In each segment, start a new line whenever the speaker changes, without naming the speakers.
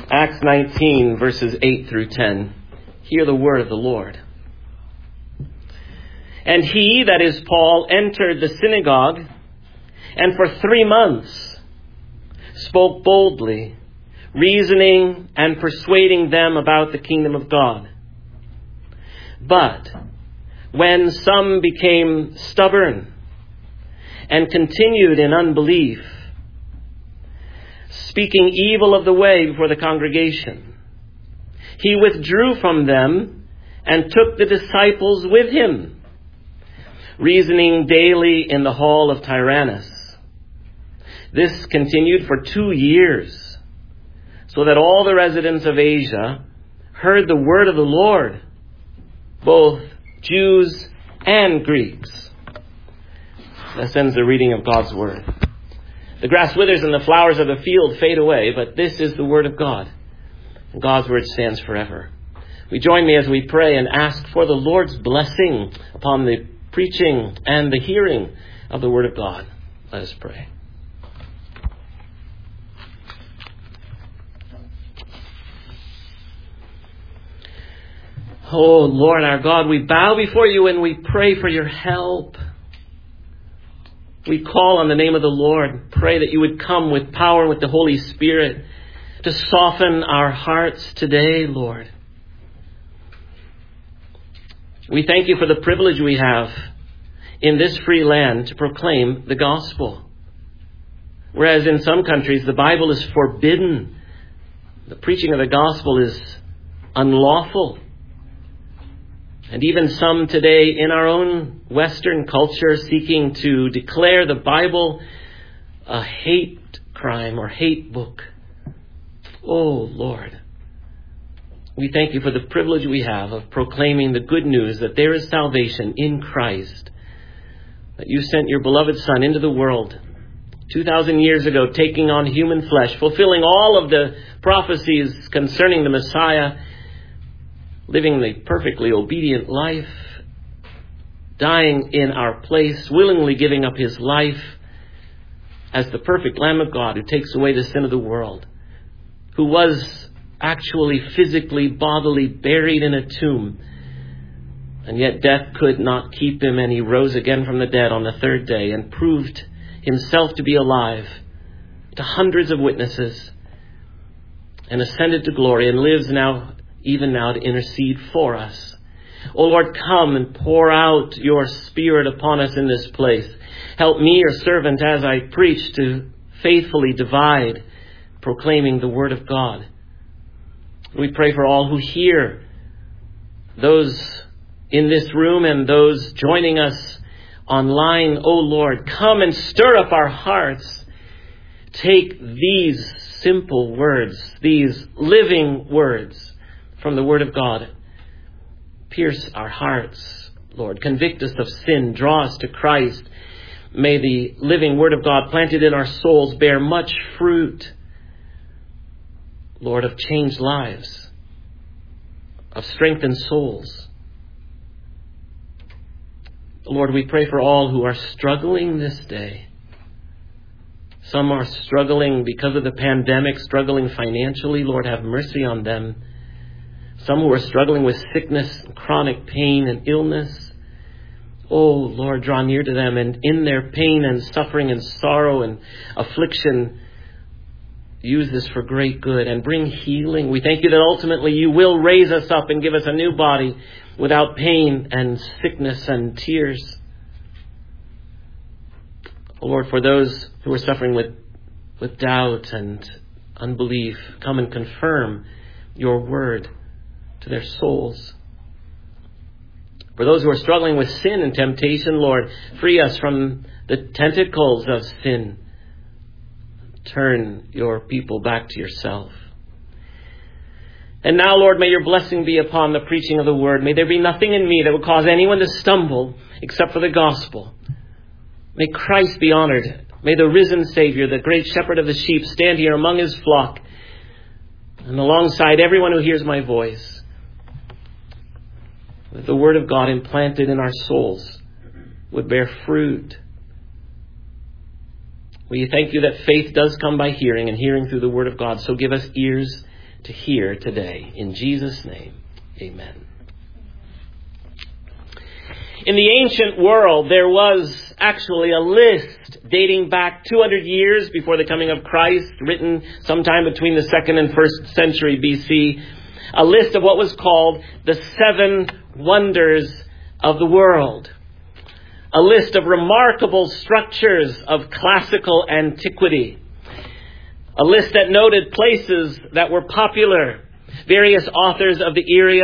Acts 19, verses 8 through 10. Hear the word of the Lord. And he, that is Paul, entered the synagogue, and for 3 months spoke boldly, reasoning and persuading them about the kingdom of God. But when some became stubborn and continued in unbelief, speaking evil of the way before the congregation, he withdrew from them and took the disciples with him, reasoning daily in the hall of Tyrannus. This continued for 2 years, so that all the residents of Asia heard the word of the Lord, both Jews and Greeks. Thus ends the reading of God's word. The grass withers and the flowers of the field fade away, but this is the word of God. And God's word stands forever. We join me as we pray and ask for the Lord's blessing upon the preaching and the hearing of the word of God. Let us pray. Oh, Lord our God, we bow before you and we pray for your help. We call on the name of the Lord. Pray that you would come with power, with the Holy Spirit, to soften our hearts today, Lord. We thank you for the privilege we have in this free land to proclaim the gospel. Whereas in some countries the Bible is forbidden. The preaching of the gospel is unlawful. And even some today in our own Western culture seeking to declare the Bible a hate crime or hate book. Oh, Lord, we thank you for the privilege we have of proclaiming the good news that there is salvation in Christ, that you sent your beloved Son into the world 2,000 years ago, taking on human flesh, fulfilling all of the prophecies concerning the Messiah, living the perfectly obedient life, dying in our place, willingly giving up his life as the perfect Lamb of God who takes away the sin of the world, who was actually physically, bodily buried in a tomb, and yet death could not keep him, and he rose again from the dead on the third day and proved himself to be alive to hundreds of witnesses and ascended to glory and lives now, even now, to intercede for us. Oh Lord, come and pour out your Spirit upon us in this place. Help me, your servant, as I preach, to faithfully divide, proclaiming the word of God. We pray for all who hear, those in this room and those joining us online. Oh Lord, come and stir up our hearts. Take these simple words, these living words from the word of God. Pierce our hearts, Lord. Convict us of sin. Draw us to Christ. May the living word of God planted in our souls bear much fruit, Lord, of changed lives, of strengthened souls. Lord, we pray for all who are struggling this day. Some are struggling because of the pandemic, struggling financially. Lord, have mercy on them. Some who are struggling with sickness, chronic pain and illness. Oh, Lord, draw near to them, and in their pain and suffering and sorrow and affliction, use this for great good and bring healing. We thank you that ultimately you will raise us up and give us a new body without pain and sickness and tears. Oh, Lord, for those who are suffering with doubt and unbelief, come and confirm your word to their souls. For those who are struggling with sin and temptation, Lord, free us from the tentacles of sin. Turn your people back to yourself. And now, Lord, may your blessing be upon the preaching of the word. May there be nothing in me that will cause anyone to stumble except for the gospel. May Christ be honored. May the risen Savior, the great shepherd of the sheep, stand here among his flock and alongside everyone who hears my voice, that the word of God implanted in our souls would bear fruit. We thank you that faith does come by hearing, and hearing through the word of God. So give us ears to hear today. In Jesus' name, amen. In the ancient world, there was actually a list dating back 200 years before the coming of Christ, written sometime between the 2nd and 1st century BC, a list of what was called the 7 wonders of the world. A list of remarkable structures of classical antiquity. A list that noted places that were popular. Various authors of the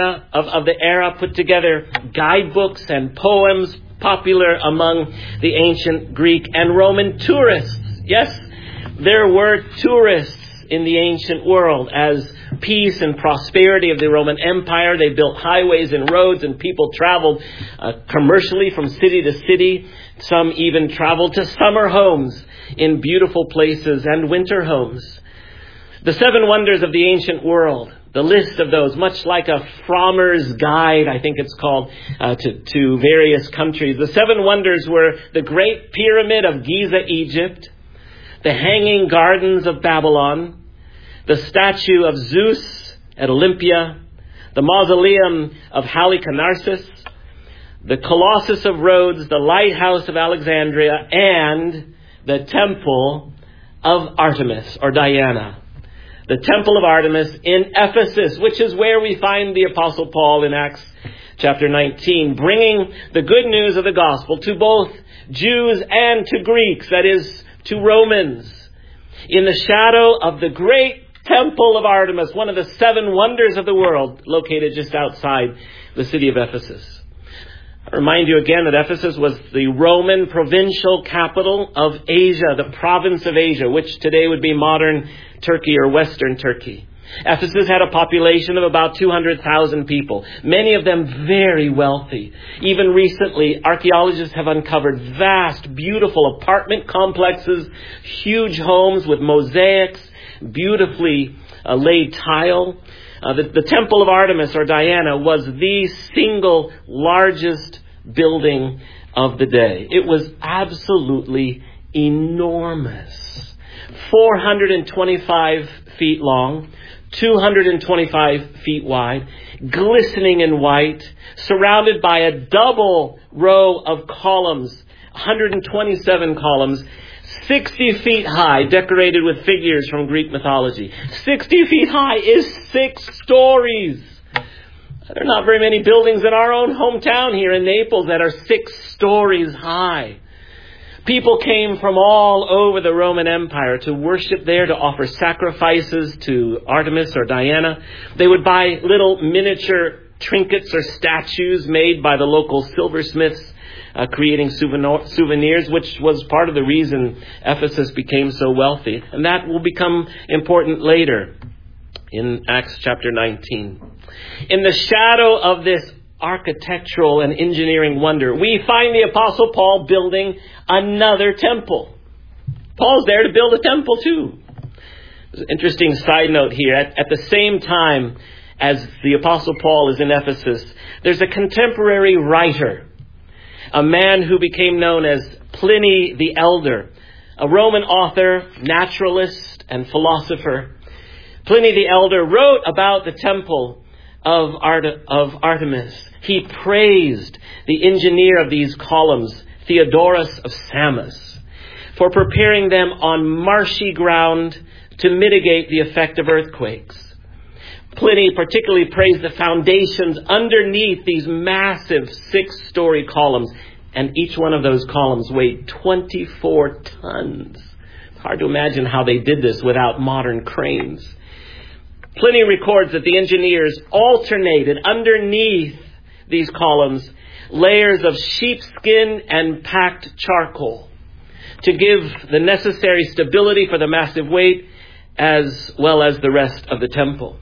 era put together guidebooks and poems popular among the ancient Greek and Roman tourists. Yes, there were tourists in the ancient world. As peace and prosperity of the Roman Empire, they built highways and roads, and people traveled commercially from city to city. Some even traveled to summer homes in beautiful places and winter homes. The 7 wonders of the ancient world, the list of those, much like a Frommer's Guide, I think it's called, to various countries. The 7 wonders were the Great Pyramid of Giza, Egypt, the Hanging Gardens of Babylon, the statue of Zeus at Olympia, the Mausoleum of Halicarnassus, the Colossus of Rhodes, the Lighthouse of Alexandria, and the Temple of Artemis, or Diana. The Temple of Artemis in Ephesus, which is where we find the Apostle Paul in Acts chapter 19, bringing the good news of the gospel to both Jews and to Greeks, that is, to Romans, in the shadow of the great Temple of Artemis, one of the 7 wonders of the world, located just outside the city of Ephesus. I remind you again that Ephesus was the Roman provincial capital of Asia, the province of Asia, which today would be modern Turkey or Western Turkey. Ephesus had a population of about 200,000 people, many of them very wealthy. Even recently, archaeologists have uncovered vast, beautiful apartment complexes, huge homes with mosaics, beautifully laid tile. The Temple of Artemis, or Diana, was the single largest building of the day. It was absolutely enormous. 425 feet long, 225 feet wide, glistening in white, surrounded by a double row of columns, 127 columns, 60 feet high, decorated with figures from Greek mythology. 60 feet high is 6 stories. There are not very many buildings in our own hometown here in Naples that are 6 stories high. People came from all over the Roman Empire to worship there, to offer sacrifices to Artemis or Diana. They would buy little miniature trinkets or statues made by the local silversmiths, creating souvenirs, which was part of the reason Ephesus became so wealthy. And that will become important later in Acts chapter 19. In the shadow of this architectural and engineering wonder, we find the Apostle Paul building another temple. Paul's there to build a temple too. There's an interesting side note here. At the same time as the Apostle Paul is in Ephesus, there's a contemporary writer, a man who became known as Pliny the Elder, a Roman author, naturalist, and philosopher. Pliny the Elder wrote about the temple of Artemis. He praised the engineer of these columns, Theodorus of Samos, for preparing them on marshy ground to mitigate the effect of earthquakes. Pliny particularly praised the foundations underneath these massive 6-story columns, and each one of those columns weighed 24 tons. It's hard to imagine how they did this without modern cranes. Pliny records that the engineers alternated underneath these columns layers of sheepskin and packed charcoal to give the necessary stability for the massive weight as well as the rest of the temple.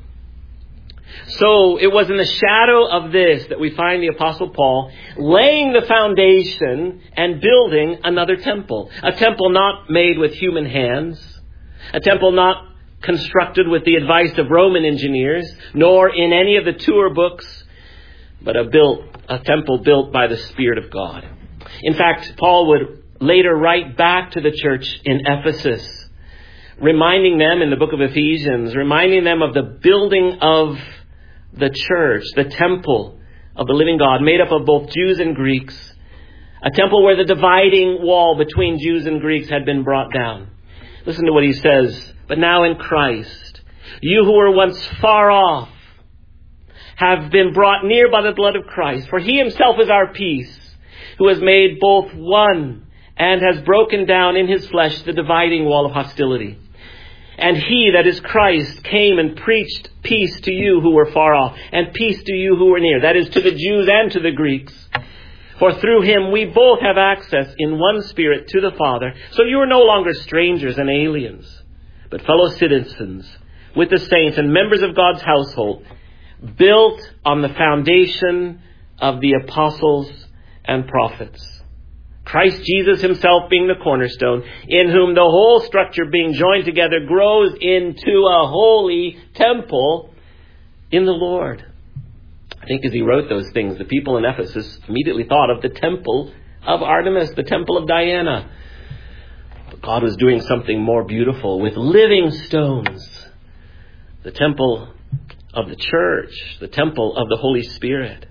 So it was in the shadow of this that we find the Apostle Paul laying the foundation and building another temple. A temple not made with human hands. A temple not constructed with the advice of Roman engineers, nor in any of the tour books, but a temple built by the Spirit of God. In fact, Paul would later write back to the church in Ephesus, reminding them in the book of Ephesians, reminding them of the building of the church, the temple of the living God, made up of both Jews and Greeks, a temple where the dividing wall between Jews and Greeks had been brought down. Listen to what he says. But now in Christ, you who were once far off have been brought near by the blood of Christ. For he himself is our peace, who has made both one and has broken down in his flesh the dividing wall of hostility. And he, that is Christ, came and preached peace to you who were far off, and peace to you who were near. That is, to the Jews and to the Greeks. For through him we both have access in one Spirit to the Father. So you are no longer strangers and aliens, but fellow citizens with the saints and members of God's household, built on the foundation of the apostles and prophets. Christ Jesus himself being the cornerstone, in whom the whole structure being joined together grows into a holy temple in the Lord. I think as he wrote those things, the people in Ephesus immediately thought of the temple of Artemis, the temple of Diana. But God was doing something more beautiful with living stones. The temple of the church, the temple of the Holy Spirit.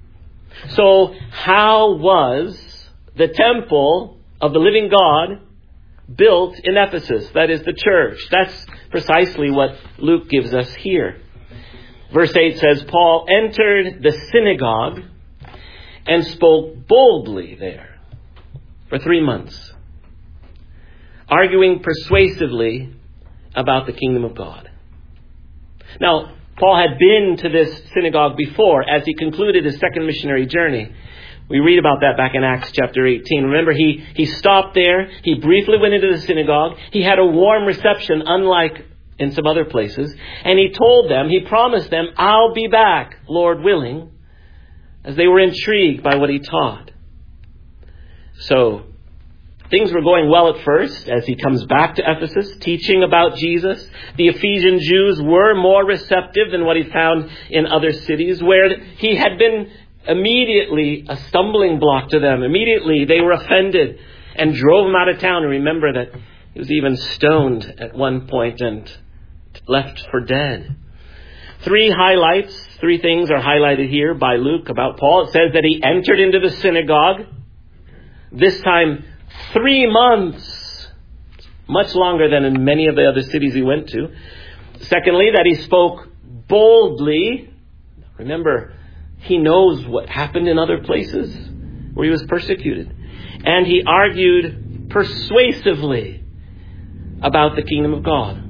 So how was the temple of the living God built in Ephesus? That is the church. That's precisely what Luke gives us here. Verse 8 says, Paul entered the synagogue and spoke boldly there for 3 months, arguing persuasively about the kingdom of God. Now, Paul had been to this synagogue before as he concluded his second missionary journey. We read about that back in Acts chapter 18. Remember, he stopped there. He briefly went into the synagogue. He had a warm reception, unlike in some other places. And he told them, he promised them, I'll be back, Lord willing, as they were intrigued by what he taught. So, things were going well at first as he comes back to Ephesus, teaching about Jesus. The Ephesian Jews were more receptive than what he found in other cities, where he had been immediately a stumbling block to them. Immediately they were offended and drove him out of town. And remember that he was even stoned at one point and left for dead. 3 things are highlighted here by Luke about Paul. It says that he entered into the synagogue. This time 3 months, much longer than in many of the other cities he went to. Secondly, that he spoke boldly. Remember, he knows what happened in other places where he was persecuted. And he argued persuasively about the kingdom of God.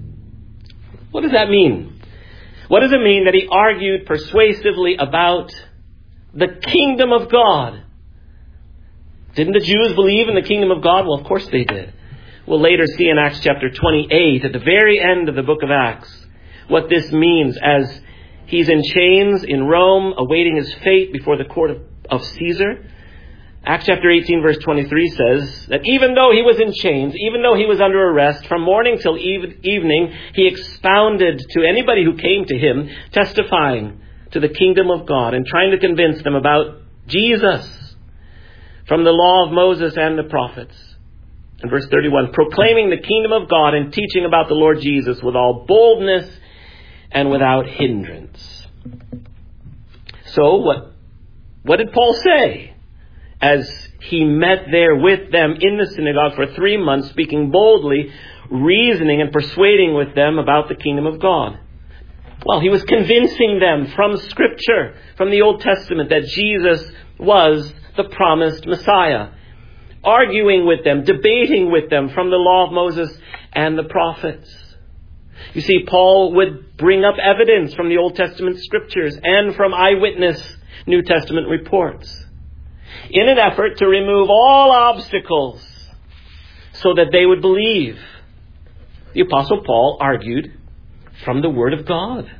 What does that mean? What does it mean that he argued persuasively about the kingdom of God? Didn't the Jews believe in the kingdom of God? Well, of course they did. We'll later see in Acts chapter 28, at the very end of the book of Acts, what this means as he's in chains in Rome, awaiting his fate before the court of Caesar. Acts chapter 18, verse 23 says that even though he was in chains, even though he was under arrest, from morning till evening, he expounded to anybody who came to him, testifying to the kingdom of God and trying to convince them about Jesus from the law of Moses and the prophets. In verse 31, proclaiming the kingdom of God and teaching about the Lord Jesus with all boldness and without hindrance. So what did Paul say as he met there with them in the synagogue for 3 months, speaking boldly, reasoning and persuading with them about the kingdom of God? Well, he was convincing them from Scripture, from the Old Testament, that Jesus was the promised Messiah. Arguing with them, debating with them from the law of Moses and the prophets. You see, Paul would bring up evidence from the Old Testament Scriptures and from eyewitness New Testament reports in an effort to remove all obstacles so that they would believe. The Apostle Paul argued from the Word of God.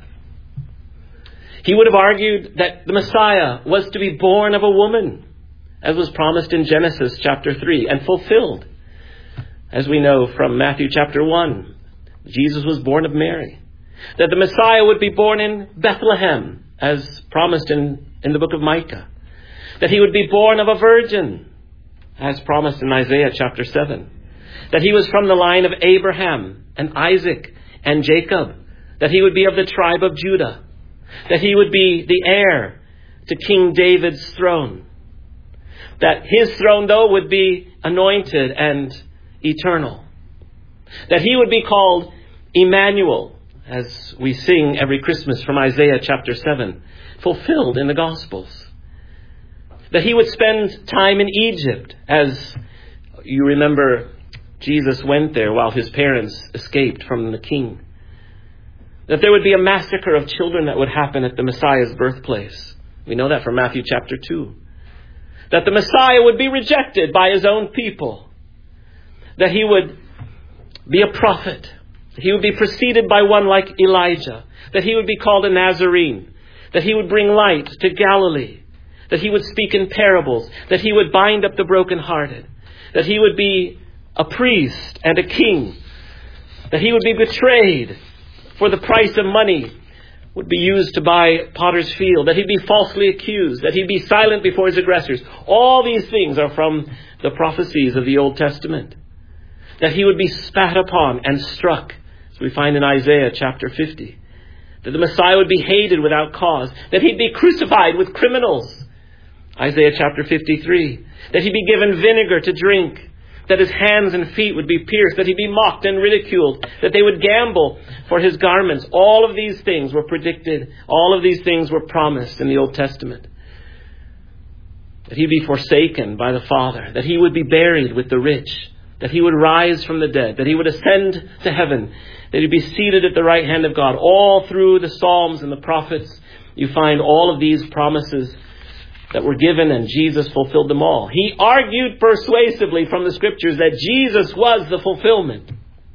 He would have argued that the Messiah was to be born of a woman, as was promised in Genesis chapter 3 and fulfilled. As we know from Matthew chapter 1, Jesus was born of Mary. That the Messiah would be born in Bethlehem, as promised in the book of Micah. That he would be born of a virgin, as promised in Isaiah chapter 7. that he was from the line of Abraham and Isaac and Jacob, that he would be of the tribe of Judah, that he would be the heir to King David's throne, that his throne, though, would be anointed and eternal, that he would be called Emmanuel, as we sing every Christmas from Isaiah chapter 7, fulfilled in the Gospels, that he would spend time in Egypt, as you remember Jesus went there while his parents escaped from the king, that there would be a massacre of children that would happen at the Messiah's birthplace. We know that from Matthew chapter 2. That the Messiah would be rejected by his own people. That he would be a prophet. That he would be preceded by one like Elijah. That he would be called a Nazarene. That he would bring light to Galilee. That he would speak in parables. That he would bind up the brokenhearted. That he would be a priest and a king. That he would be betrayed for the price of money, would be used to buy potter's field, that he'd be falsely accused, that he'd be silent before his aggressors. All these things are from the prophecies of the Old Testament. That he would be spat upon and struck, as we find in Isaiah chapter 50. That the Messiah would be hated without cause. That he'd be crucified with criminals, Isaiah chapter 53. That he'd be given vinegar to drink. That his hands and feet would be pierced, that he'd be mocked and ridiculed, that they would gamble for his garments. All of these things were predicted. All of these things were promised in the Old Testament. That he'd be forsaken by the Father, that he would be buried with the rich, that he would rise from the dead, that he would ascend to heaven, that he'd be seated at the right hand of God. All through the Psalms and the prophets, you find all of these promises that were given, and Jesus fulfilled them all. He argued persuasively from the Scriptures that Jesus was the fulfillment.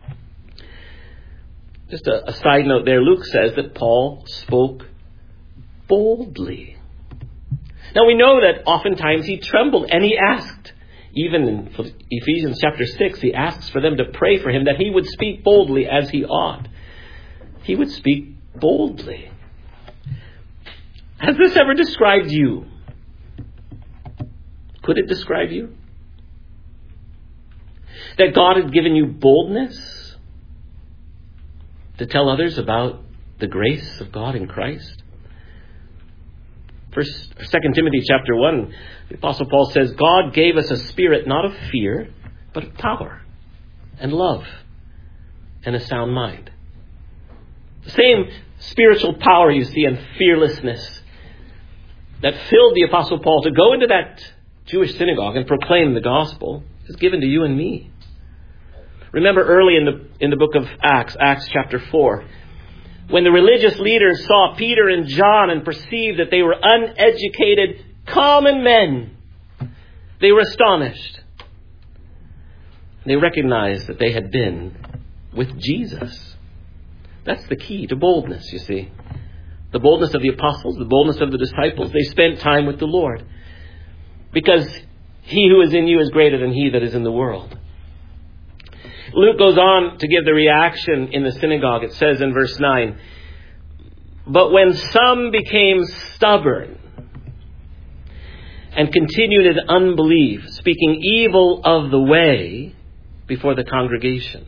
Just a side note there, Luke says that Paul spoke boldly. Now we know that oftentimes he trembled, and he asked, even in Ephesians chapter 6, he asks for them to pray for him that he would speak boldly as he ought. He would speak boldly. Has this ever described you? Could it describe you? That God had given you boldness to tell others about the grace of God in Christ? 2 Timothy chapter 1, the Apostle Paul says, God gave us a spirit not of fear, but of power and love and a sound mind. The same spiritual power you see and fearlessness that filled the Apostle Paul to go into that Jewish synagogue and proclaim the gospel is given to you and me. Remember early in the book of Acts chapter 4, when the religious leaders saw Peter and John and perceived that they were uneducated, common men, they were astonished. They recognized that they had been with Jesus. That's the key to boldness, you see. The boldness of the apostles, the boldness of the disciples. They spent time with the Lord. Because he who is in you is greater than he that is in the world. Luke goes on to give the reaction in the synagogue. It says in verse 9, but when some became stubborn and continued in unbelief, speaking evil of the way before the congregation.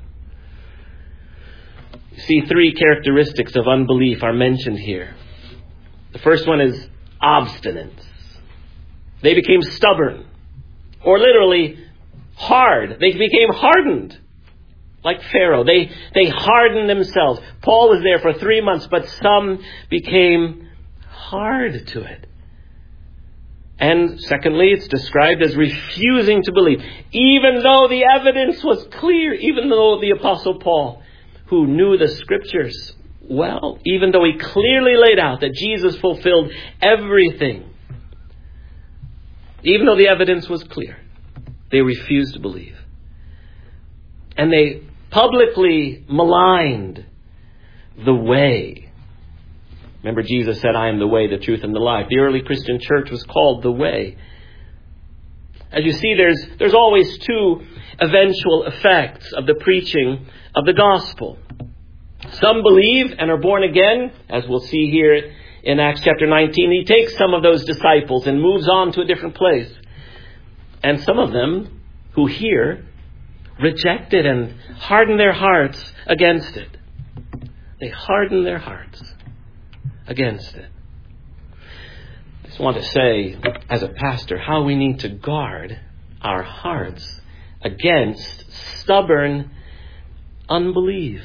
You see, three characteristics of unbelief are mentioned here. The first one is obstinance. They became stubborn, or literally hard. They became hardened, like Pharaoh. They hardened themselves. Paul was there for 3 months, but some became hard to it. And secondly, it's described as refusing to believe, even though the evidence was clear, even though the Apostle Paul, who knew the Scriptures well, even though he clearly laid out that Jesus fulfilled everything, even though the evidence was clear, they refused to believe. And they publicly maligned the way. Remember, Jesus said, I am the way, the truth, and the life. The early Christian church was called the way. As you see, there's always two eventual effects of the preaching of the gospel. Some believe and are born again, as we'll see here in Acts chapter 19. He takes some of those disciples and moves on to a different place. And some of them who hear reject it and harden their hearts against it. They harden their hearts against it. I just want to say, as a pastor, how we need to guard our hearts against stubborn unbelief.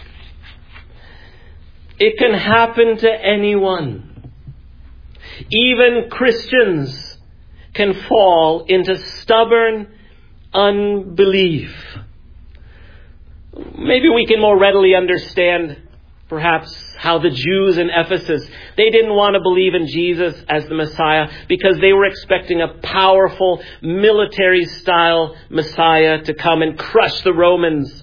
It can happen to anyone. Even Christians can fall into stubborn unbelief. Maybe we can more readily understand perhaps how the Jews in Ephesus, they didn't want to believe in Jesus as the Messiah because they were expecting a powerful military-style Messiah to come and crush the Romans,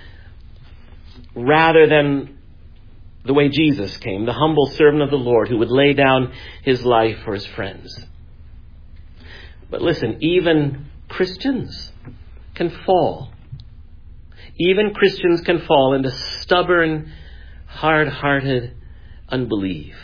rather than the way Jesus came, the humble servant of the Lord who would lay down his life for his friends. But listen, even Christians can fall. Even Christians can fall into stubborn, hard-hearted unbelief.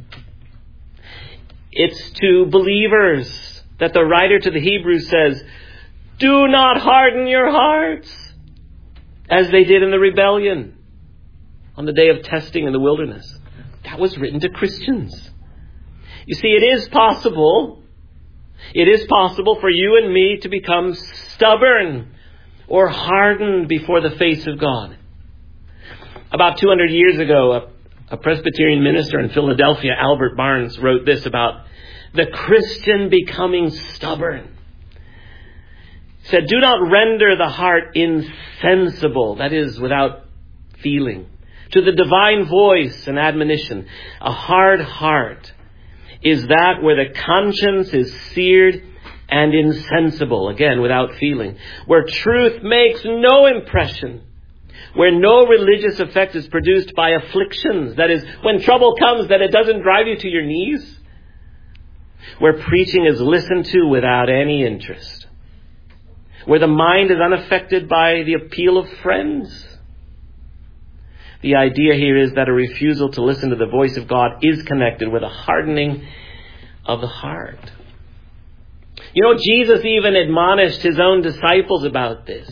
It's to believers that the writer to the Hebrews says, do not harden your hearts, as they did in the rebellion on the day of testing in the wilderness. That was written to Christians. You see, it is possible for you and me to become stubborn or hardened before the face of God. About 200 years ago, a Presbyterian minister in Philadelphia, Albert Barnes, wrote this about the Christian becoming stubborn. He said, do not render the heart insensible, that is, without feeling, to the divine voice and admonition. A hard heart is that where the conscience is seared and insensible, again, without feeling, where truth makes no impression, where no religious effect is produced by afflictions, that is, when trouble comes, that it doesn't drive you to your knees, where preaching is listened to without any interest, where the mind is unaffected by the appeal of friends. The idea here is that a refusal to listen to the voice of God is connected with a hardening of the heart. You know, Jesus even admonished his own disciples about this.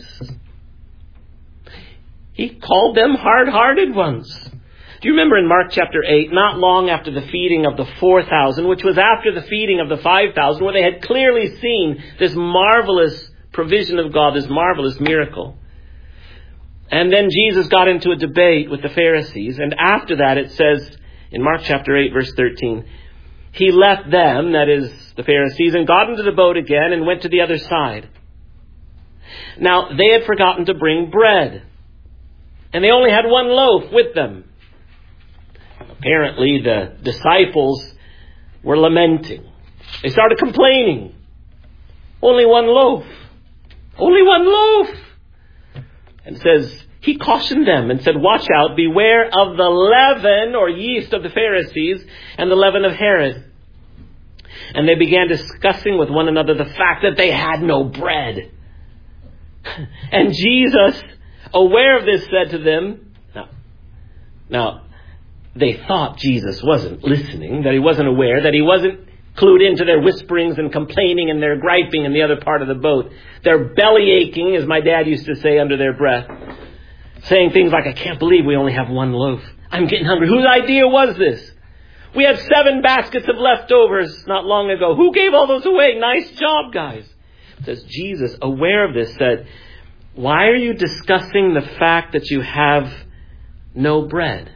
He called them hard-hearted ones. Do you remember in Mark chapter 8, not long after the feeding of the 4,000, which was after the feeding of the 5,000, where they had clearly seen this marvelous provision of God, this marvelous miracle. And then Jesus got into a debate with the Pharisees. And after that, it says in Mark chapter 8, verse 13, he left them, that is the Pharisees, and got into the boat again and went to the other side. Now, they had forgotten to bring bread. And they only had one loaf with them. Apparently, the disciples were lamenting. They started complaining. Only one loaf. Only one loaf. And it says, he cautioned them and said, watch out, beware of the leaven or yeast of the Pharisees and the leaven of Herod. And they began discussing with one another the fact that they had no bread. And Jesus, aware of this, said to them, now, they thought Jesus wasn't listening, that he wasn't aware, that he wasn't clued into their whisperings and complaining and their griping in the other part of the boat. Their belly aching, as my dad used to say under their breath, saying things like, I can't believe we only have one loaf. I'm getting hungry. Whose idea was this? We had 7 baskets of leftovers not long ago. Who gave all those away? Nice job, guys. It says Jesus, aware of this, said, why are you discussing the fact that you have no bread?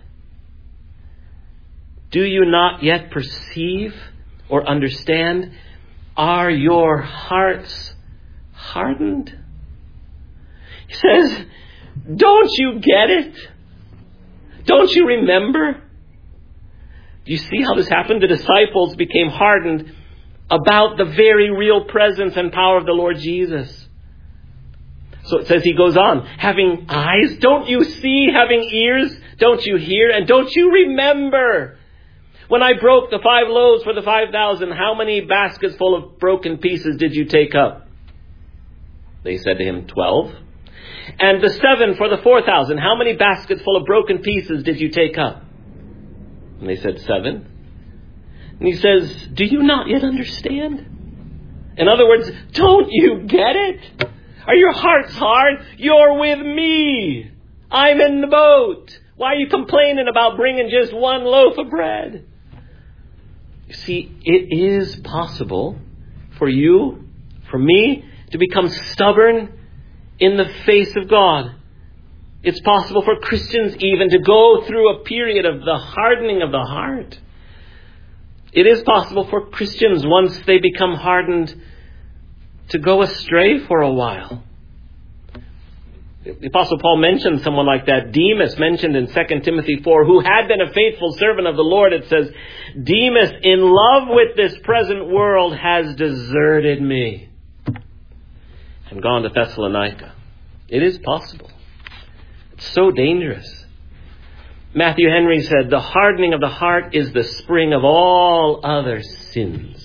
Do you not yet perceive or understand? Are your hearts hardened? He says, don't you get it? Don't you remember? Do you see how this happened? The disciples became hardened about the very real presence and power of the Lord Jesus. So it says, he goes on, having eyes, don't you see? Having ears, don't you hear? And don't you remember? When I broke the 5 loaves for the 5,000, how many baskets full of broken pieces did you take up? They said to him, 12. And the 7 for the 4,000, how many baskets full of broken pieces did you take up? And they said, 7. And he says, do you not yet understand? In other words, don't you get it? Are your hearts hard? You're with me. I'm in the boat. Why are you complaining about bringing just one loaf of bread? You see, it is possible for you, for me, to become stubborn in the face of God. It's possible for Christians even to go through a period of the hardening of the heart. It is possible for Christians, once they become hardened, to go astray for a while. The Apostle Paul mentioned someone like that. Demas, mentioned in 2 Timothy 4, who had been a faithful servant of the Lord. It says, Demas, in love with this present world, has deserted me and gone to Thessalonica. It is possible. It's so dangerous. Matthew Henry said, the hardening of the heart is the spring of all other sins.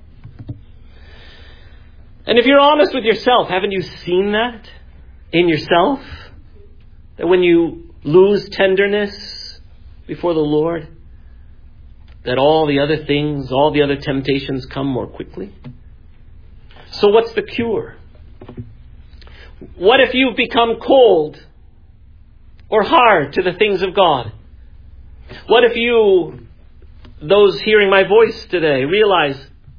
And if you're honest with yourself, haven't you seen that in yourself? That when you lose tenderness before the Lord, that all the other things, all the other temptations come more quickly? So what's the cure? What if you've become cold or hard to the things of God? What if you, those hearing my voice today, realize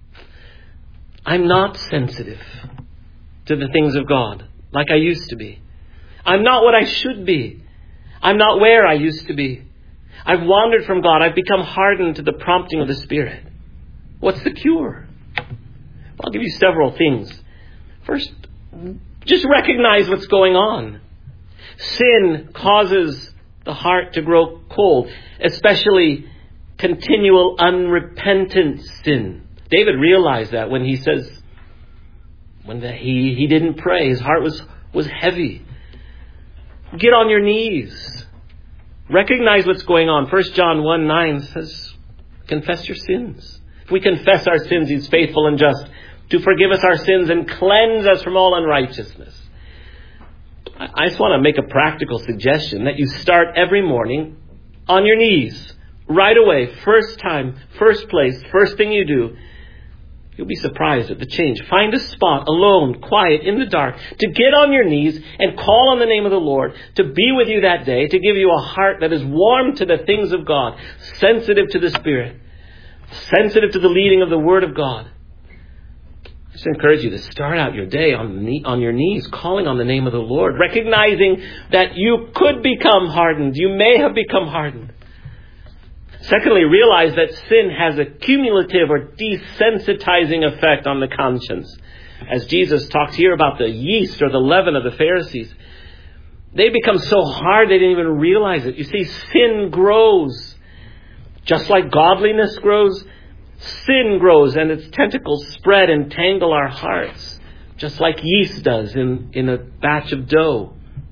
I'm not sensitive to the things of God like I used to be. I'm not what I should be. I'm not where I used to be. I've wandered from God. I've become hardened to the prompting of the Spirit. What's the cure? I'll give you several things. First, just recognize what's going on. Sin causes the heart to grow cold, especially continual unrepentant sin. David realized that when he says, when he didn't pray, his heart was heavy. Get on your knees. Recognize what's going on. 1 John 1:9 says, confess your sins. If we confess our sins, He's faithful and just to forgive us our sins and cleanse us from all unrighteousness. I just want to make a practical suggestion that you start every morning on your knees. Right away, first time, first place, first thing you do. You'll be surprised at the change. Find a spot, alone, quiet, in the dark, to get on your knees and call on the name of the Lord, to be with you that day, to give you a heart that is warm to the things of God, sensitive to the Spirit, sensitive to the leading of the Word of God. I just encourage you to start out your day on your knees, calling on the name of the Lord, recognizing that you could become hardened. You may have become hardened. Secondly, realize that sin has a cumulative or desensitizing effect on the conscience. As Jesus talks here about the yeast or the leaven of the Pharisees, they become so hard they didn't even realize it. You see, sin grows. Just like godliness grows, sin grows, and its tentacles spread and tangle our hearts, just like yeast does in a batch of dough.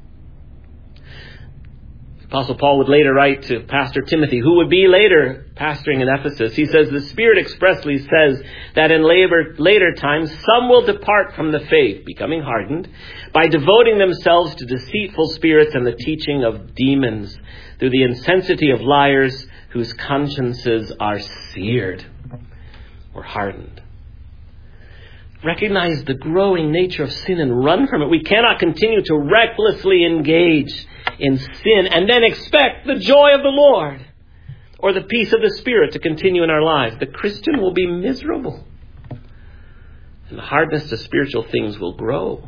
Apostle Paul would later write to Pastor Timothy, who would be later pastoring in Ephesus. He says, the Spirit expressly says that in later times, some will depart from the faith, becoming hardened, by devoting themselves to deceitful spirits and the teaching of demons, through the insensity of liars whose consciences are seared or hardened. Recognize the growing nature of sin and run from it. We cannot continue to recklessly engage in sin and then expect the joy of the Lord or the peace of the Spirit to continue in our lives. The Christian will be miserable, and the hardness to spiritual things will grow.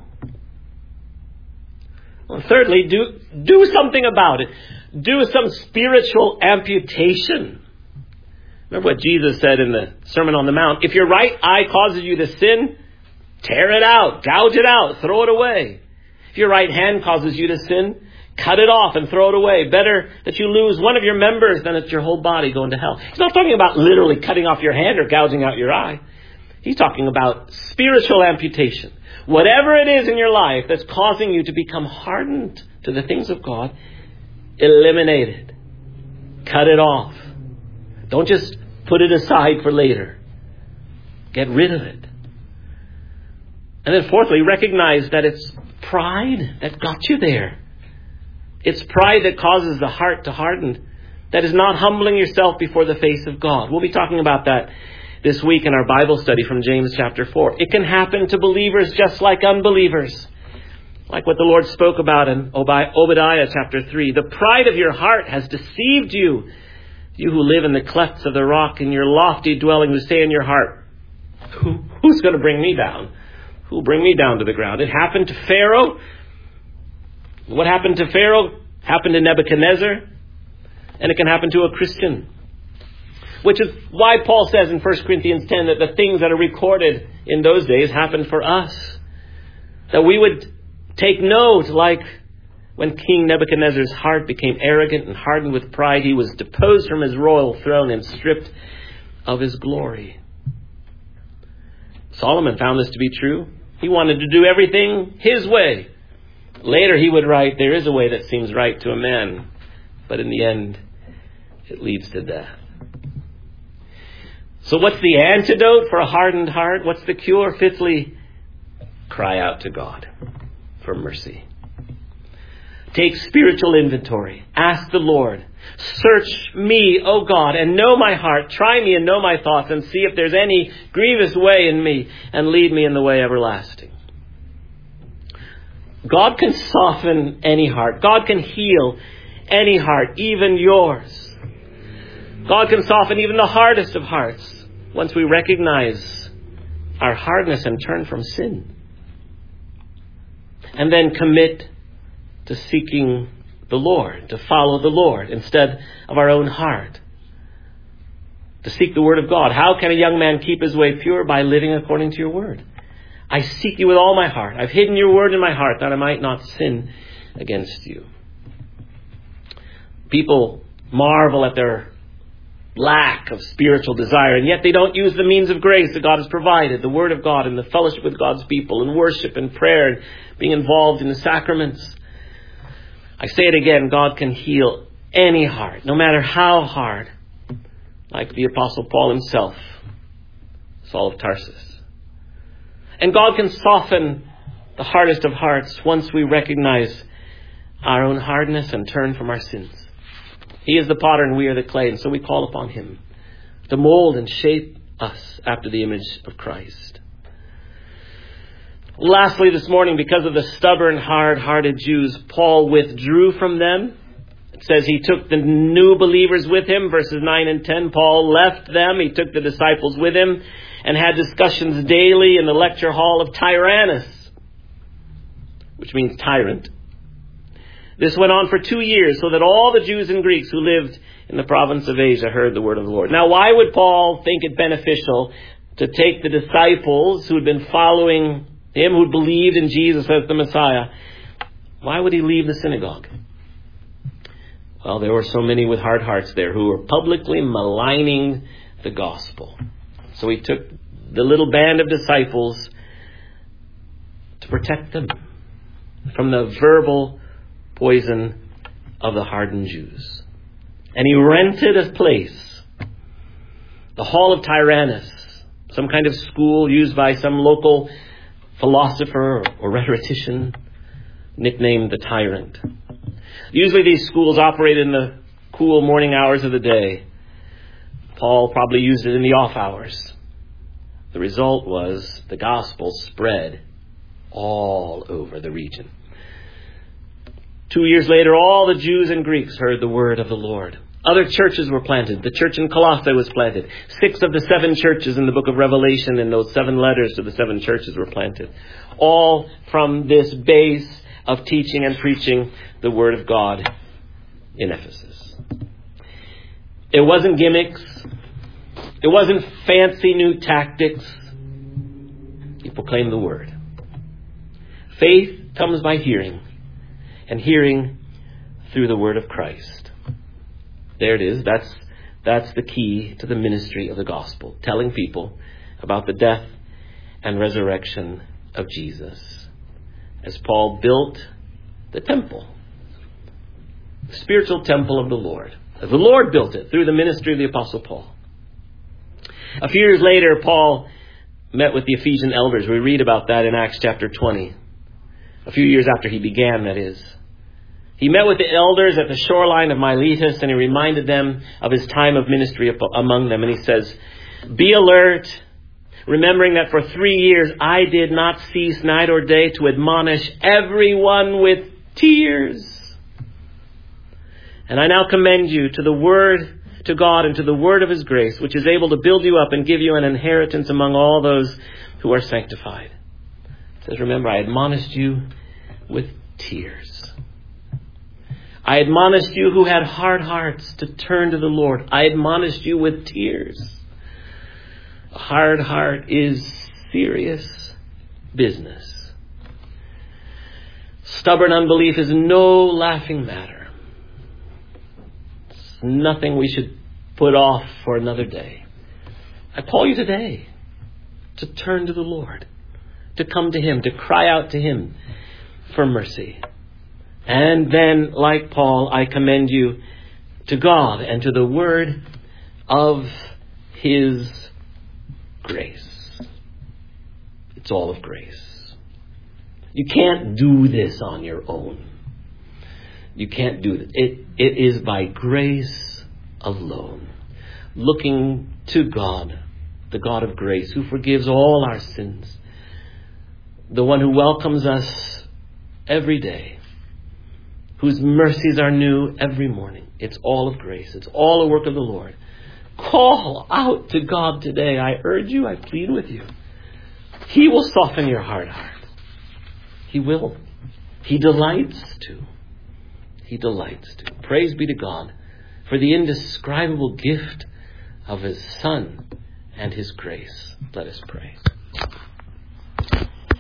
Well, thirdly, do something about it. Do some spiritual amputation. Remember what Jesus said in the Sermon on the Mount. If your right eye causes you to sin, tear it out, gouge it out, throw it away. If your right hand causes you to sin, cut it off and throw it away. Better that you lose one of your members than that your whole body go into hell. He's not talking about literally cutting off your hand or gouging out your eye. He's talking about spiritual amputation. Whatever it is in your life that's causing you to become hardened to the things of God, eliminate it. Cut it off. Don't just put it aside for later. Get rid of it. And then fourthly, recognize that it's pride that got you there. It's pride that causes the heart to harden. That is not humbling yourself before the face of God. We'll be talking about that this week in our Bible study from James chapter 4. It can happen to believers just like unbelievers. Like what the Lord spoke about in Obadiah chapter 3. The pride of your heart has deceived you. You who live in the clefts of the rock, in your lofty dwelling, who say in your heart, who's going to bring me down? Who will bring me down to the ground? It happened to Pharaoh. What happened to Pharaoh happened to Nebuchadnezzar. And it can happen to a Christian. Which is why Paul says in 1 Corinthians 10 that the things that are recorded in those days happened for us. That we would take note, like when King Nebuchadnezzar's heart became arrogant and hardened with pride, he was deposed from his royal throne and stripped of his glory. Solomon found this to be true. He wanted to do everything his way. Later he would write, there is a way that seems right to a man, but in the end it leads to death. So what's the antidote for a hardened heart? What's the cure? Fifthly, cry out to God for mercy. Take spiritual inventory. Ask the Lord, search me, O God, and know my heart. Try me and know my thoughts, and see if there's any grievous way in me, and lead me in the way everlasting. God can soften any heart. God can heal any heart, even yours. God can soften even the hardest of hearts once we recognize our hardness and turn from sin. And then commit to seeking the Lord, to follow the Lord instead of our own heart. To seek the Word of God. How can a young man keep his way pure? By living according to your Word. I seek you with all my heart. I've hidden your Word in my heart that I might not sin against you. People marvel at their lack of spiritual desire, and yet they don't use the means of grace that God has provided, the Word of God and the fellowship with God's people and worship and prayer and being involved in the sacraments. I say it again, God can heal any heart, no matter how hard, like the Apostle Paul himself, Saul of Tarsus. And God can soften the hardest of hearts once we recognize our own hardness and turn from our sins. He is the potter and we are the clay, and so we call upon him to mold and shape us after the image of Christ. Lastly, this morning, because of the stubborn, hard-hearted Jews, Paul withdrew from them. It says he took the new believers with him, verses 9 and 10. Paul left them. He took the disciples with him and had discussions daily in the lecture hall of Tyrannus, which means tyrant. This went on for 2 years, so that all the Jews and Greeks who lived in the province of Asia heard the word of the Lord. Now, why would Paul think it beneficial to take the disciples who had been following him, who believed in Jesus as the Messiah? Why would he leave the synagogue? Well, there were so many with hard hearts there who were publicly maligning the gospel. So he took the little band of disciples to protect them from the verbal poison of the hardened Jews. And he rented a place, the Hall of Tyrannus, some kind of school used by some local philosopher or rhetorician, nicknamed the Tyrant. Usually these schools operated in the cool morning hours of the day. Paul probably used it in the off hours. The result was the gospel spread all over the region. 2 years later, all the Jews and Greeks heard the word of the Lord. Other churches were planted. The church in Colossae was planted. 6 of the 7 churches in the book of Revelation and those 7 letters to the 7 churches were planted. All from this base of teaching and preaching the word of God in Ephesus. It wasn't gimmicks. It wasn't fancy new tactics. He proclaimed the word. Faith comes by hearing, and hearing through the word of Christ. There it is. That's the key to the ministry of the gospel. Telling people about the death and resurrection of Jesus. As Paul built the temple. The spiritual temple of the Lord. As the Lord built it through the ministry of the Apostle Paul. A few years later, Paul met with the Ephesian elders. We read about that in Acts chapter 20. A few years after he began, that is. He met with the elders at the shoreline of Miletus, and he reminded them of his time of ministry among them. And he says, be alert, remembering that for 3 years I did not cease night or day to admonish everyone with tears. And I now commend you to the Word, to God, and to the word of His grace, which is able to build you up and give you an inheritance among all those who are sanctified. It says, remember, I admonished you with tears. I admonished you who had hard hearts to turn to the Lord. I admonished you with tears. A hard heart is serious business. Stubborn unbelief is no laughing matter. It's nothing we should put off for another day. I call you today to turn to the Lord, to come to Him, to cry out to Him for mercy. And then, like Paul, I commend you to God and to the word of His grace. It's all of grace. You can't do this on your own. You can't do it. It is by grace alone. Looking to God, the God of grace, who forgives all our sins. The one who welcomes us every day. Whose mercies are new every morning. It's all of grace. It's all a work of the Lord. Call out to God today. I urge you, I plead with you. He will soften your hard heart. He will. He delights to. He delights to. Praise be to God for the indescribable gift of His Son and His grace. Let us pray.